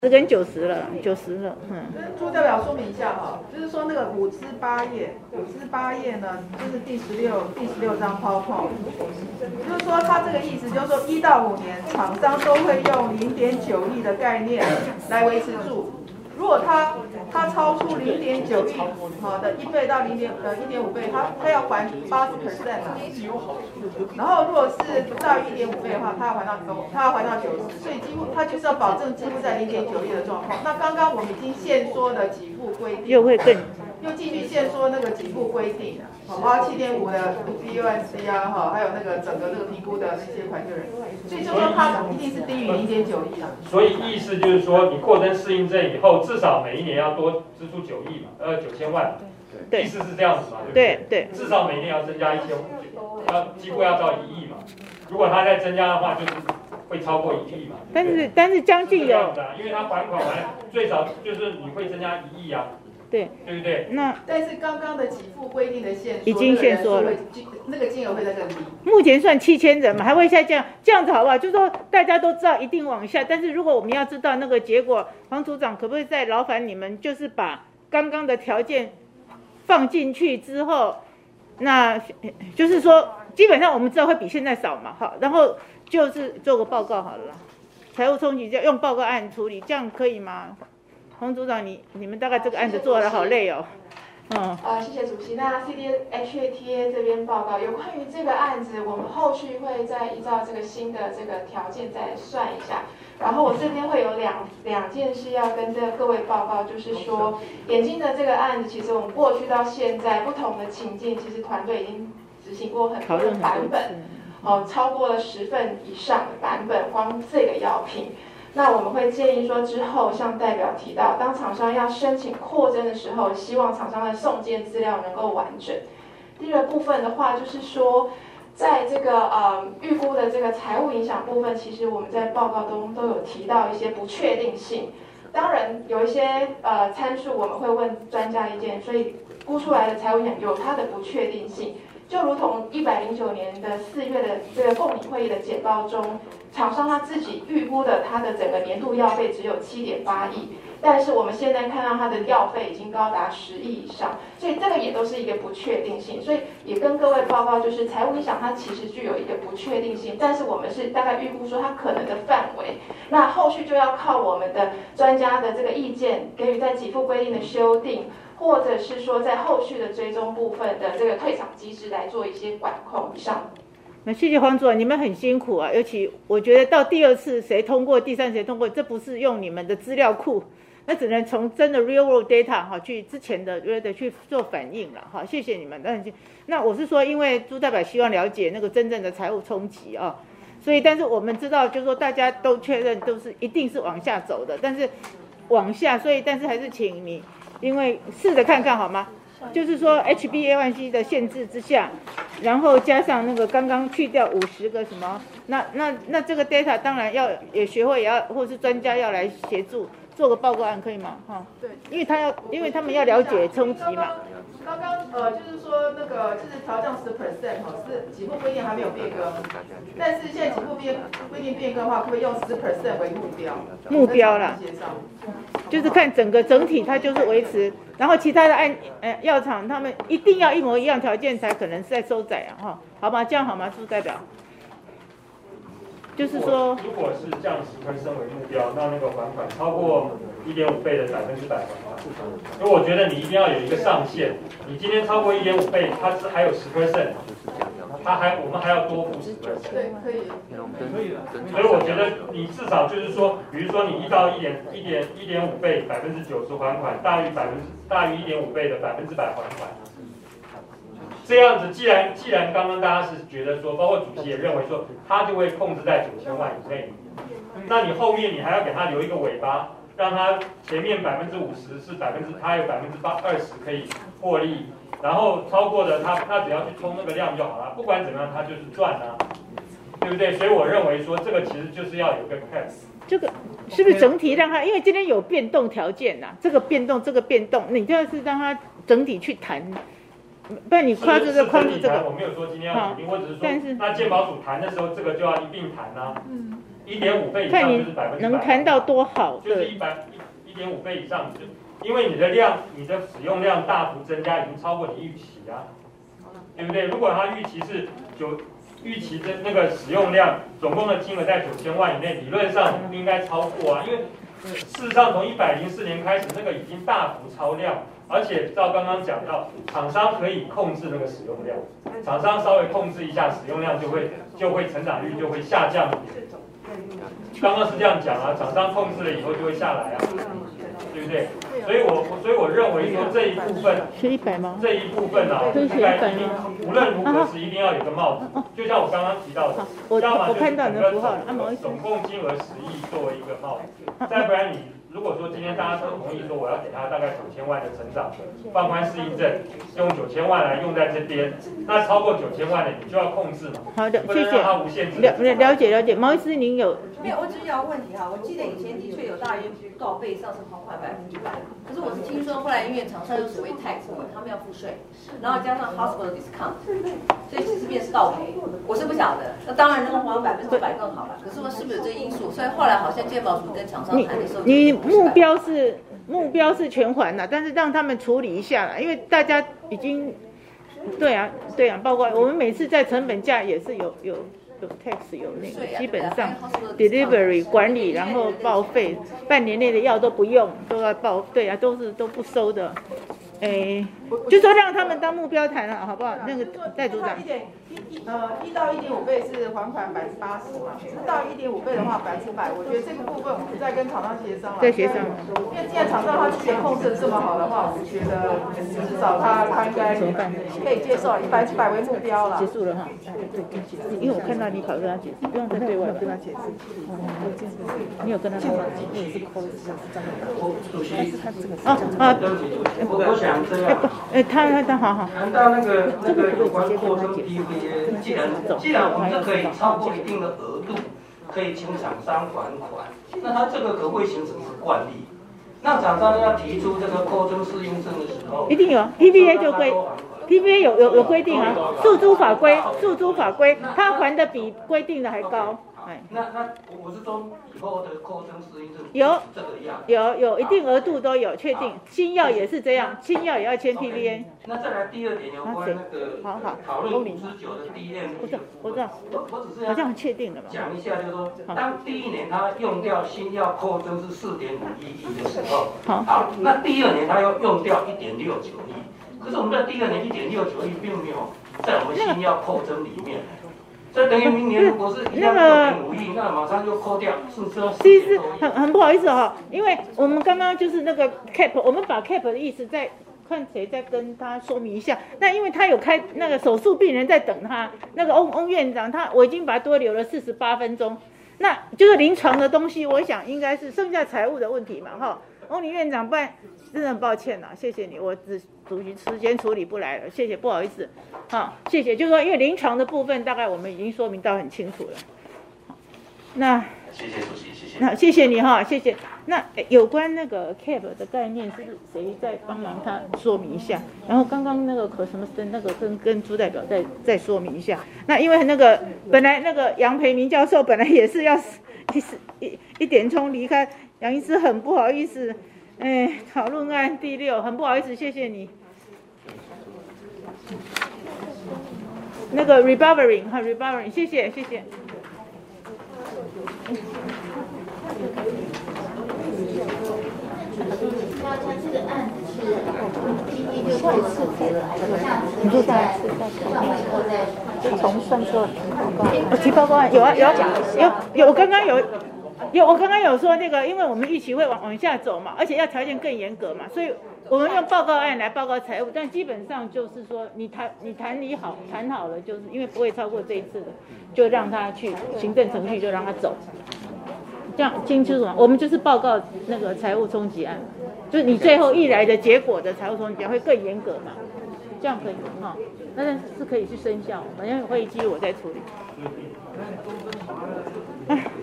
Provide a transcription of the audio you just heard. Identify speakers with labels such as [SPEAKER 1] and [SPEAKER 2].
[SPEAKER 1] 跟90了，
[SPEAKER 2] 跟朱代表说明一下哈，就是说那个5至8页呢，就是第16章 PowerPoint， 就是说它这个意思就是说1到5年，厂商都会用0.9亿的概念来维持住。如果它超出0.9亿的1倍到1.5倍，它要还80%啊。然后如果是大于1.5倍的话，它要还到90%，所以几乎它就是要保证几乎在0.9亿的状况。那刚刚我们已经限缩了给付规定，又继续限缩那个给付规定，包括7.5的 BUNC 啊，还有那个整个这个评估的那些款就人，所以就说它一定是低于0.9亿啊。
[SPEAKER 3] 所以意思就是说，你扩增适应症以后，至少每一年要多支出9亿嘛，9000万。
[SPEAKER 1] 对，
[SPEAKER 3] 意思是这样子嘛，对不
[SPEAKER 1] 对？对，
[SPEAKER 3] 至少每年要增加几乎要到1亿嘛。如果它再增加的话，就是会超过1亿嘛。
[SPEAKER 1] 但是将近有，
[SPEAKER 3] 因为它还款完最少就是你会增加1亿啊。对不对？
[SPEAKER 2] 但是刚刚的给付规定的限缩
[SPEAKER 1] 已经限缩了，
[SPEAKER 2] 那个金额会在更低。
[SPEAKER 1] 目前算7000人嘛，还会下降，这样子好不好？就是说大家都知道一定往下，但是如果我们要知道那个结果，黄组长可不可以再劳烦你们，就是把刚刚的条件放进去之后，那就是说基本上我们知道会比现在少嘛，好，然后就是做个报告好了啦，财务冲击用报告案处理，这样可以吗？黄组长，你们大概这个案子做得好累哦。
[SPEAKER 4] 谢谢主席。那 CDHATA 这边报告有关于这个案子，我们后续会再依照这个新的这个条件再算一下。然后我这边会有两件事要跟各位报告，就是说眼睛的这个案子，其实我们过去到现在不同的情境，其实团队已经执行过很多的版本，超过了10份以上的版本，光这个药品。那我们会建议说，之后像代表提到，当厂商要申请扩增的时候，希望厂商的送件资料能够完整。第二部分的话，就是说，在这个预估的这个财务影响部分，其实我们在报告中都有提到一些不确定性。当然，有一些参数我们会问专家意见，所以估出来的财务影响有它的不确定性。就如同109年的4月的这个共理会议的简报中，厂商他自己预估的他的整个年度药费只有7.8亿，但是我们现在看到他的药费已经高达10亿以上，所以这个也都是一个不确定性。所以也跟各位报告，就是财务影响它其实具有一个不确定性，但是我们是大概预估说它可能的范围，那后续就要靠我们的专家的这个意见，给予在给付规定的修订，或者是说在后续的追踪部分的这个退场机制来做一些管控以上。
[SPEAKER 1] 那谢谢黄主任，你们很辛苦啊，尤其我觉得到第2次谁通过，第3次谁通过，这不是用你们的资料库，那只能从真的 real world data 去之前的去做反应了哈，谢谢你们。那我是说，因为朱代表希望了解那个真正的财务冲击啊，所以但是我们知道，就是说大家都确认都是一定是往下走的，但是往下，所以但是还是请你，因为试着看看好吗？就是说 HbA1c 的限制之下，然后加上那个刚刚去掉50个什么，那这个 data 当然也学会也要，或是专家要来协助做个报告案，可以吗？对，因为他们要了解冲击嘛。
[SPEAKER 2] 刚刚就是说那个就是调降10%是给付规定还没有变更，但是现在给付规定变更的话，可不可以用10%为目标啦？
[SPEAKER 1] 就是看整体它就是维持，然后其他的药厂他们一定要一模一样条件才可能是在收窄啊，好吗？这样好吗？朱代表？就是说，
[SPEAKER 3] 如果是降10%为目标，那个还款超过1.5倍的100%还款，所以我觉得你一定要有一个上限。你今天超过1.5倍，它是还有10%，我们还要多付10%。
[SPEAKER 2] 对，可以
[SPEAKER 3] 的。所以我觉得你至少就是说，比如说你1到1.5倍90%还款，大于1.5倍的100%还款。这样子，既然刚刚大家是觉得说，包括主席也认为说，它就会控制在9000万以内，那你后面你还要给它留一个尾巴，让它前面50%是它有20%可以获利，然后超过的它只要去冲那个量就好了，不管怎么样它就是赚啊，对不对？所以我认为说这个其实就是要有个 cap。
[SPEAKER 1] 这个是不是整体让它，因为今天有变动条件呐，这个变动，你就是让它整体去谈。不然你框住这个，
[SPEAKER 3] 我没有说今天要决定，我只是说，那健保署谈的时候，这个就要一并谈啊。 1.5倍以
[SPEAKER 1] 看你
[SPEAKER 3] 上就是100%，
[SPEAKER 1] 能谈到多好的，
[SPEAKER 3] 就是1.5倍以上，因为你的使用量大幅增加，已经超过你预期啊，对不对？如果它预期的那个使用量总共的金额在9000万以内，理论上应该超过啊，因为事实上从104年开始，那个已经大幅超量，而且照刚刚讲到，厂商可以控制那个使用量，厂商稍微控制一下使用量就会成长率就会下降一点。刚刚是这样讲啊，厂商控制了以后就会下来啊，对不对？所以我认为说这一部分
[SPEAKER 1] 是100吗？
[SPEAKER 3] 这一部分啊，应该一定无论如何是一定要有个帽子，就像我刚刚提到的，要么就是整个总共金额10亿作为一个帽子，再不然你如果说今天大家都同意说我要给他大概9000万的成长，放宽适应症，用9000万来用在这边，那超过9000万的你就要控制嘛。
[SPEAKER 1] 好的，
[SPEAKER 3] 谢谢。他无限制。
[SPEAKER 1] 了解。毛医师，您有？
[SPEAKER 5] 没有，我只是要问题哈。我记得以前的确有大约告备上市还款100%，可是我是听说后来因为厂商有所谓 tax， 他们要付税，然后加上 hospital discount， 所以其实变是倒赔。我是不晓得，那当然能还100%更好了。可是我是不是有这因素？所以后来好像健保署跟厂商谈的时候，
[SPEAKER 1] 你目标是全还了，但是让他们处理一下啦，因为大家已经对啊，包括我们每次在成本价也是有 tax 有那个，基本上 delivery 管理，然后报费，半年内的药都不用，都要报，对啊，都不收的，就说让他们当目标谈了，好不好？那个戴组长。
[SPEAKER 2] 1到1.5倍是还款80%嘛，那到1.5倍的话100%，我觉得这个部分我们在跟厂商协商了。
[SPEAKER 1] 在协商。
[SPEAKER 2] 因为既然厂商他之前控制的这么好的话，我觉得至少他应该可以接受100%为目标了。
[SPEAKER 1] 结束了哈。因为我看到你跑跟他解释，不用再对外跟他解释。你有跟他说吗？你也是抠
[SPEAKER 6] 主席。
[SPEAKER 1] 我
[SPEAKER 6] 想这样。
[SPEAKER 1] 他好。
[SPEAKER 6] 谈到那个有关扩增 PVA， 既然我们是可以超过一定的额度，可以请厂商还款，那他这个可不可以形成是惯例？那厂商要提出这个扩增适应症的时候，
[SPEAKER 1] 一定有 PVA 就规 PVA 有规定啊，诉诸法规，他还的比规定的还高。
[SPEAKER 6] 那我是说以后的扩增适应症
[SPEAKER 1] 有
[SPEAKER 6] 这个样，
[SPEAKER 1] 有一定额度都有确定，新药也是这样，新药也要签 PVA。
[SPEAKER 6] 那再来第二点有关那个讨论59的第一任，
[SPEAKER 1] 我知道，
[SPEAKER 6] 我只是
[SPEAKER 1] 好像确定了嘛。
[SPEAKER 6] 讲一下，就是说，当第一年他用掉新药扩增是4.51亿的时候，好，那第二年他要用掉1.69亿，可是我们在第二年1.69亿并没有在我们新药扩增里面。这等于明年如果是1样6.5亿，那马上就扣掉，是不是？
[SPEAKER 1] 其实很不好意思哈，因为我们刚刚就是那个 cap， 我们把 cap 的意思再看谁再跟他说明一下。那因为他有开那个手术病人在等他，那个翁院长我已经把他多留了48分钟，那就是临床的东西，我想应该是剩下财务的问题嘛哈。翁林院长，不然真的很抱歉啦，谢谢你，我主席时间处理不来了，谢谢，不好意思，好，谢谢。就是说，因为临床的部分，大概我们已经说明到很清楚了。那
[SPEAKER 6] 谢谢主席，谢谢。
[SPEAKER 1] 那谢谢你哈，谢谢。那有关那个 CAP 的概念，是谁在帮忙他说明一下？然后刚刚那个可什么生那个跟朱代表再说明一下。那因为那个本来那个杨培明教授本来也是要一点钟离开。杨医师很不好意思，讨论案第6，很不好意思，谢谢你。那个 rebarbering 哈 rebarbering， 谢谢。
[SPEAKER 7] 他这个案子是第一就做4次了，下次就在算完以后再
[SPEAKER 1] 就重算出提报告案有，我刚刚有说那个，因为我们预期会往下走嘛，而且要条件更严格嘛，所以我们用报告案来报告财务，但基本上就是说你谈好了，就是因为不会超过这一次的，就让他去行政程序，就让他走。这样清楚吗？我们就是报告那个财务冲击案，就是你最后一来的结果的财务冲击案会更严格嘛，这样可以哈？那是可以去生效，反正会议记录我在处理。